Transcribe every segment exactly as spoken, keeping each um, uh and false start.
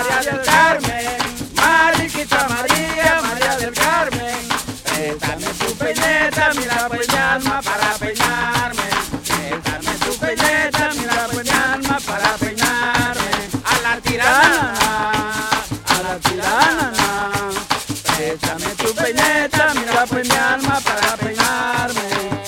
María del Carmen, Mariquita María, María del Carmen, préstame tu peineta, mira pues mi alma para peinarme, préstame tu peineta, mira pues mi alma para peinarme, a la tirana, a la tirana, préstame tu peineta, mira pues mi alma para peinarme.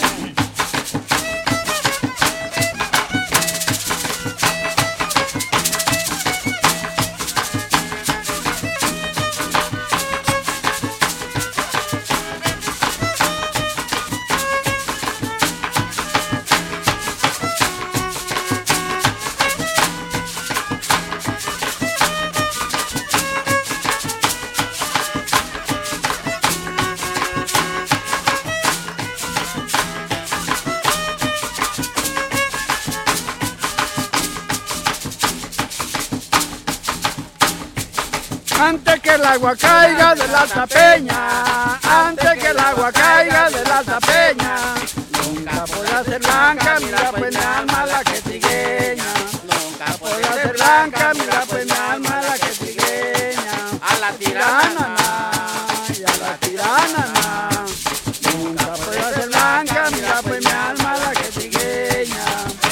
Antes que el agua caiga de la alta peña, antes que el agua caiga de la alta peña, nunca podrá ser blanca, mira pues mi alma la que trigueña, nunca podrá ser blanca, mira pues mi alma la que trigueña, a la tirana, y a la tirana, nunca podrá ser blanca, mira pues mi alma la que trigueña.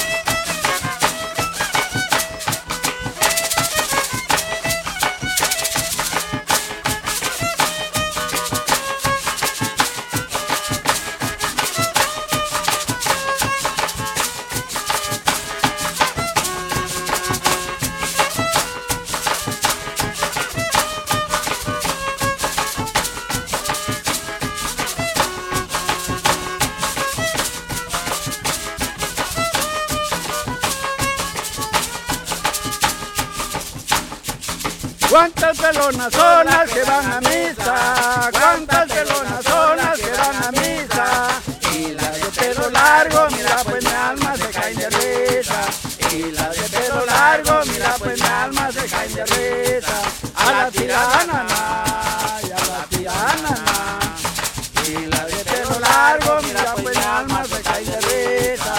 Cuántas pelonas son las que van a misa, cuántas pelonas son las que van a misa, y las de pelo largo, mira pues mi alma se cae de risa, y las de pelo largo, mira pues mi alma se cae de risa, a la tirana, y a la tirana, y las de pelo largo, mira pues mi alma se cae de risa.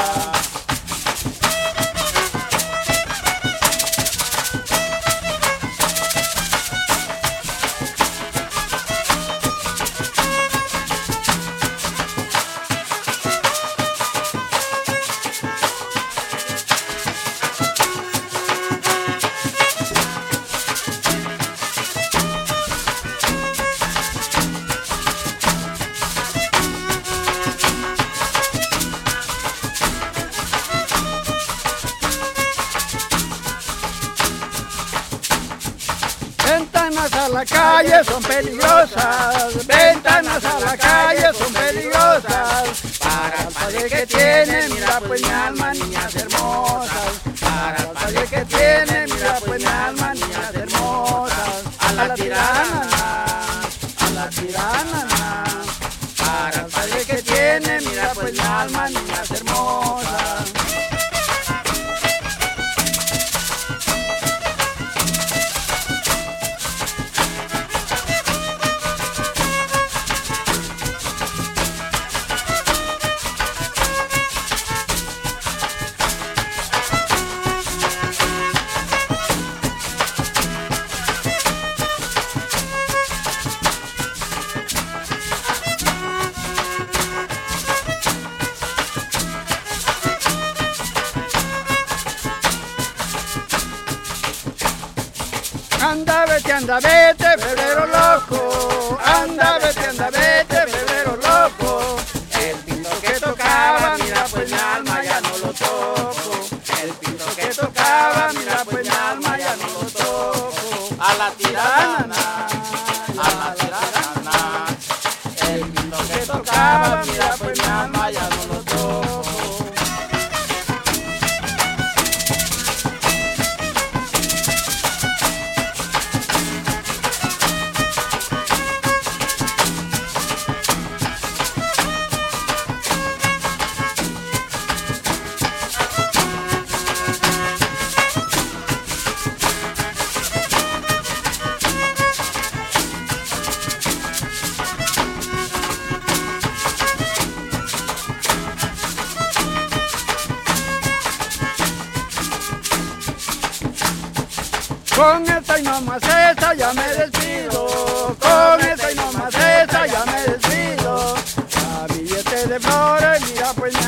Ventanas a la calle son peligrosas, ventanas a la calle son peligrosas, para el padre que tiene, mira pues mi alma, niñas hermosas, para el padre que tiene, mira pues mi alma, niñas hermosas, a la tirana, a la tirana, para el padre que tiene, mira pues mi alma, niñas hermosas. Anda vete, anda vete, febrero loco, anda vete, anda vete, febrero loco, el pinto que tocaba, mira pues mi alma ya no lo toco, el pinto que tocaba, mira pues mi alma ya no lo toco, a la tirana, a la tirana, el pinto que tocaba, mira pues mi alma ya no lo toco. Con esta y no más esa ya me despido, con esta y no más esa ya me despido. A billete de flores, mira pues